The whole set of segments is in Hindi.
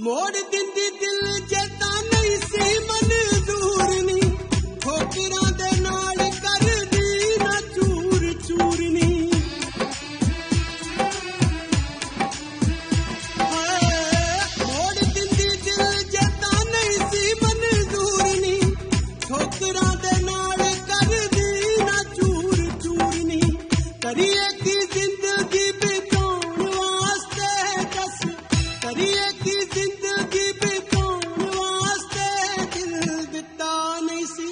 मोड़ दिंदी दिल जेता नहीं सी मंजूर नी ठोकरां दे नाल कर दी ना चूर चूर नी मोड़ दिंदी दिल जेता नहीं सी मंजूर नी ठोकरां दे नाल कर दी ना चूर चूर नी करिए की जिंदगी बिताउण वास्ते दस करिए की जिंदगी बिताउण वास्ते दिल दिता नहीं सी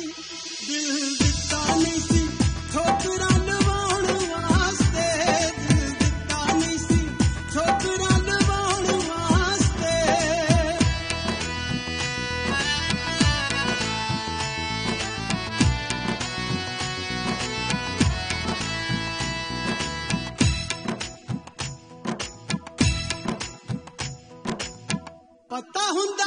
ठोकरां लवाउण वास्ते दिल दिता नहीं सी ठोकरां लवाउण वास्ते पता हुंदा